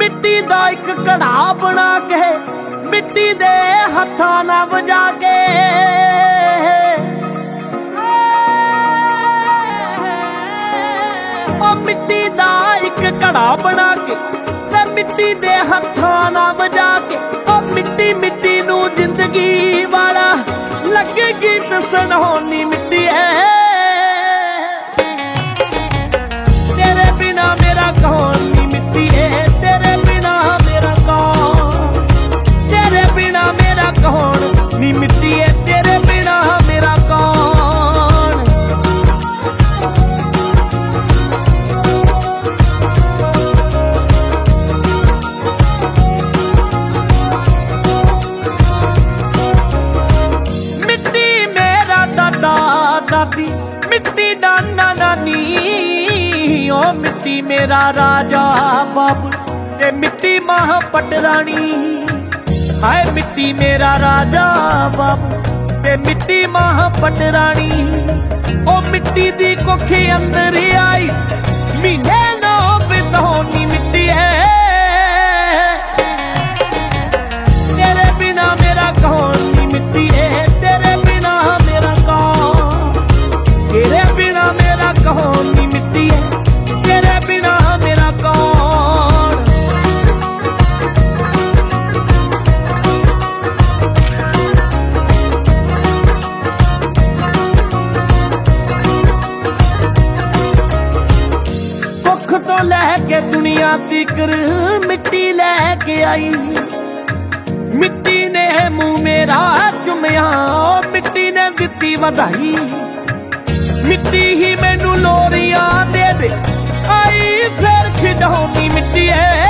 ਮਿੱਟੀ ਦਾ ਇੱਕ ਘੜਾ ਬਣਾ ਕੇ ਮਿੱਟੀ ਦੇ ਹੱਥਾਂ ਨਾਲ ਵਜਾ ਕੇ ਉਹ ਮਿੱਟੀ ਦਾ ਇੱਕ ਘੜਾ ਬਣਾ ਕੇ ਤੇ ਮਿੱਟੀ ਦੇ ਹੱਥਾਂ ਨਾਲ ਵਜਾ ਕੇ ਉਹ ਮਿੱਟੀ ਮਿੱਟੀ ਨੂੰ ਜ਼ਿੰਦਗੀ ਵਾਲਾ ਲੱਗੇ ਗੀਤ ਸੁਣਾਉਣੀ ਮਿੱਟੀ ਹੈ ਤੇਰੇ ਬਿਨਾ ਮੇਰਾ ਕੌਣ ਨੀ ਮਿੱਟੀ ਹੈ ਤੇਰੇ ਬਿਨਾ ਮੇਰਾ ਕੌਣ ਤੇਰੇ ਬਿਨਾ ਮੇਰਾ ਕੌਣ ਨੀ ਮਿੱਟੀ ਹੈ ਤੇਰੇ ਬਿਨਾ ਮੇਰਾ ਕੌਣ ਮਿੱਟੀ ਮੇਰਾ ਦਾਦਾ ਦਾਦੀ ਮਿੱਟੀ ਨਾਨਾ ਨਾਨੀ ਓ ਮਿੱਟੀ ਮੇਰਾ ਰਾਜਾ ਬਾਬੂ ਤੇ ਮਿੱਟੀ ਮਾਂ ਪਟਰਾਣੀ ਹਾਏ ਮਿੱਟੀ ਮੇਰਾ ਰਾਜਾ ਬਾਬੂ ਤੇ ਮਿੱਟੀ ਮਾਂ ਪਟਰਾਣੀ ਓ ਮਿੱਟੀ ਦੀ ਕੁੱਖ ਅੰਦਰ ਆਈ ਮਹੀਨੇ ਨੋ ਬਿਤਾਉਣੀ ਮਿੱਟੀ ਹੈ ਤੇਰੇ ਬਿਨਾ ਮੇਰਾ ਕੌਣ ਨੀ ਮਿੱਟੀ ਹੈ ਤੇਰੇ ਬਿਨਾ ਮੇਰਾ ਕੌਣ ਤੇਰੇ ਬਿਨਾ ਮੇਰਾ ਕੌਣ ਨੀ ਮਿੱਟੀ ਹੈ ਤੇਰੇ ਬਿਨਾ ਮੇਰਾ ਕੌਣ ਕੁੱਖ ਤੋਂ ਲੈ ਕੇ ਦੁਨੀਆ ਤੀਕਰ ਮਿੱਟੀ ਲੈ ਕੇ ਆਈ ਮਿੱਟੀ ਨੇ ਮੂੰਹ ਮੇਰਾ ਚੁੰਮਿਆ ਮਿੱਟੀ ਨੇ ਦਿੱਤੀ ਵਧਾਈ ਮਿੱਟੀ ਹੀ ਮੈਨੂੰ ਲੋਰੀਆਂ ਦੇ ਦੇ ਆਈ ਫੇਰ ਖਿਡਾਉਣੀ ਮਿੱਟੀ ਹੈ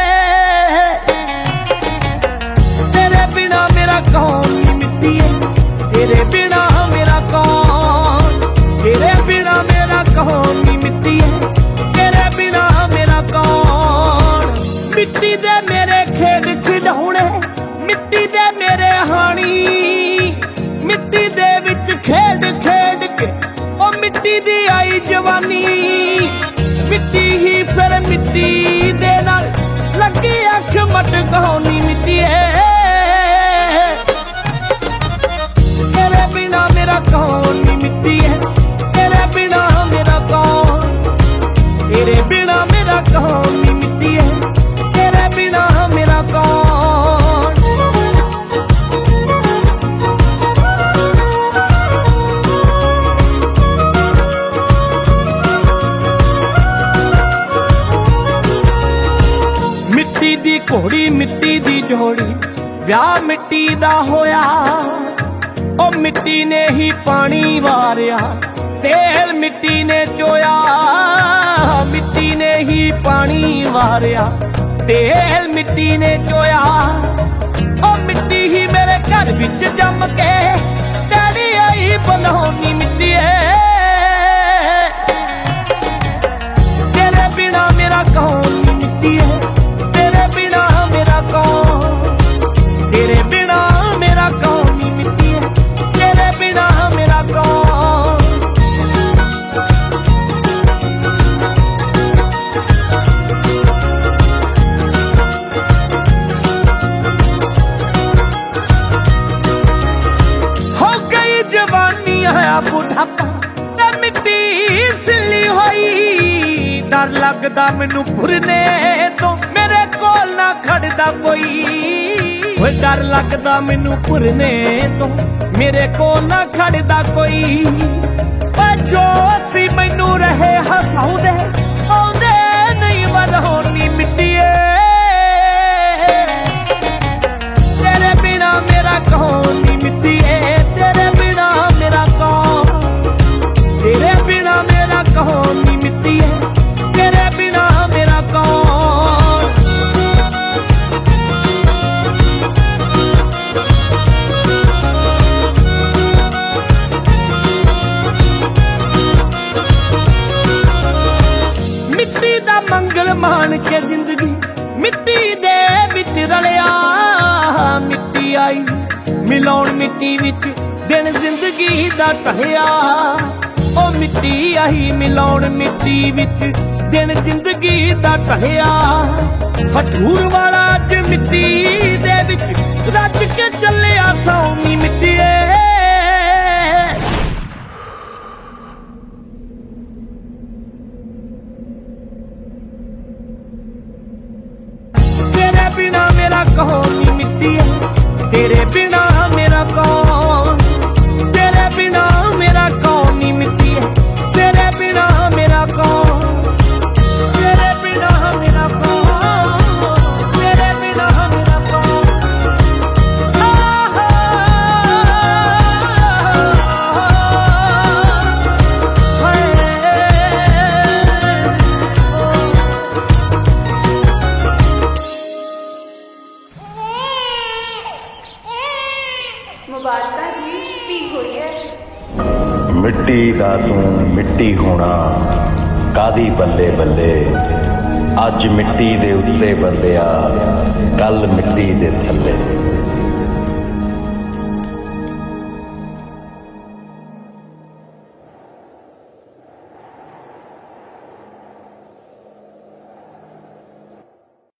ਤੇਰੇ ਬਿਨਾ ਮੇਰਾ ਕੌਣ ਨੀ ਮਿੱਟੀ ਹੈ ਤੇਰੇ ਬਿਨਾ ਮੇਰਾ ਕੌਣ ਤੇਰੇ ਬਿਨਾ ਮੇਰਾ ਕੌਣ ਨੀ ਮਿੱਟੀ ਹੈ ਤੇਰੇ ਬਿਨਾ ਮੇਰਾ ਕੌਣ ਮਿੱਟੀ ਦੇ ਮੇਰੇ ਖੇਡ ਖਿਡਾਉਣੇ ਮਿੱਟੀ ਦੇ ਮੇਰੇ ਹਾਣੀ ਮਿੱਟੀ ਦੇ ਵਿੱਚ ਖੇਡ ਖੇਡ ਕੇ ਉਹ ਮਿੱਟੀ ਦੀ ਆਈ ਜਵਾਨੀ ਮਿੱਟੀ ਹੀ ਫਿਰ ਮਿੱਟੀ ਦੇ ਨਾਲ ਲੱਗੀ ਅੱਖ ਮਟਕਾਉਣੀ ਮਿੱਟੀ ਹੈ ਤੇਰੇ ਬਿਨਾ ਮੇਰਾ ਕੌਣ ਨੀ ਮਿੱਟੀ ਹੈ ਤੇਰੇ ਬਿਨਾ ਮੇਰਾ ਕੌਣ ਤੇਰੇ ਬਿਨਾ ਮੇਰਾ ਕੌਣ ਨੀ ਮਿੱਟੀ ਹੈ ਤੇਰੇ ਬਿਨਾ ਮੇਰਾ ਕੌਣ ਮਿੱਟੀ ਦੀ ਘੋੜੀ ਮਿੱਟੀ ਦੀ ਜੋੜੀ ਵਿਆਹ ਮਿੱਟੀ ਦਾ ਹੋਇਆ ਉਹ ਮਿੱਟੀ ਨੇ ਹੀ ਪਾਣੀ ਵਾਰਿਆ ਤੇਲ ਮਿੱਟੀ ਨੇ ਚੋਇਆ ਮਿੱਟੀ ਨੇ ਹੀ ਪਾਣੀ ਵਾਰਿਆ ਤੇਲ ਮਿੱਟੀ ਨੇ ਚੋਇਆ ਉਹ ਮਿੱਟੀ ਹੀ ਮੇਰੇ ਘਰ ਵਿੱਚ ਜੰਮ ਕੇ ਡੈਡੀ ਆਈ ਬਣਾਉਣੀ ਮਿੱਟੀ ਹੈ ਤੇਰੇ ਬਿਨਾ ਮੇਰਾ ਕੌਣ ਨੀ ਮਿੱਟੀ ਹੈ ਤੇਰੇ ਬਿਨਾ ਮੇਰਾ ਕੌਣ ਤੇਰੇ ਬਿਨਾ ਮੇਰਾ ਕੌਣ ਨੀ ਮਿੱਟੀ ਹੈ ਤੇਰੇ ਬਿਨਾ ਮੇਰਾ ਕੌਣ ਹੋ ਗਈ ਜਵਾਨੀ ਆਇਆ ਬੁਢਾਪਾ ਤੇ ਮਿੱਟੀ ਸਿੱਲੀ ਹੋਈ ਡਰ ਲੱਗਦਾ ਮੈਨੂੰ ਭੁਰਨੇ ਤੋਂ ਮੇਰੇ ਕੋਲ ਨਾ ਖੜਦਾ ਕੋਈ ਓਏ ਡਰ ਲੱਗਦਾ ਮੈਨੂੰ ਭੁਰਨੇ ਤੋਂ ਮੇਰੇ ਕੋਲ ਨਾ ਖੜਦਾ ਕੋਈ ਓ ਜੋ ਸੀ ਮੈਨੂੰ ਰਹੇ ਹਸਾਉਂਦੇ ਆਉਂਦੇ ਨਹੀਂ ਵਧਾਉਣੀ ਮਿੱਟੀਏ ਤੇਰੇ ਬਿਨਾ ਮੇਰਾ ਕੌਣ ਨੀ ਮਿੱਟੀਏ ਤੇਰੇ ਬਿਨਾ ਮੇਰਾ ਕੌਣ ਤੇਰੇ ਬਿਨਾ ਮੇਰਾ ਕੌਣ ਨੀ ਮਿੱਟੀਏ ਤੇਰੇ ਬਿਨਾ ਮੇਰਾ ਕੌਣ ਮਿੱਟੀ ਦਾ ਮੰਗਲ ਮਾਣ ਕੇ ਜ਼ਿੰਦਗੀ ਮਿੱਟੀ ਦੇ ਵਿੱਚ ਰਲਿਆ ਮਿੱਟੀ ਆਈ ਮਿਲਾਉਣ ਮਿੱਟੀ ਵਿੱਚ ਦਿਨ ਜ਼ਿੰਦਗੀ ਦਾ ਢਹਿਆ ओ मिट्टी आही मिलाउण मिट्टी विच दिन जिंदगी दा ढलिया हठूर वाला अज मिट्टी दे विच रज के चलिया सौनी मिट्टीए तेरे बिना मेरा कौन नी मिट्टी है तेरे बिना मेरा कौन तेरे बिना मेरा कौन नी मिट्टी है तेरे बिना मेरा कौन तेरे बिना मेरा कौन तेरे बिना मेरा कौन मुबारक जी धी होई है मिट्टी दा तू मिट्टी होना कादी बल्ले बल्ले अज मिट्टी दे उत्ते बंदिया कल मिट्टी दे थल्ले।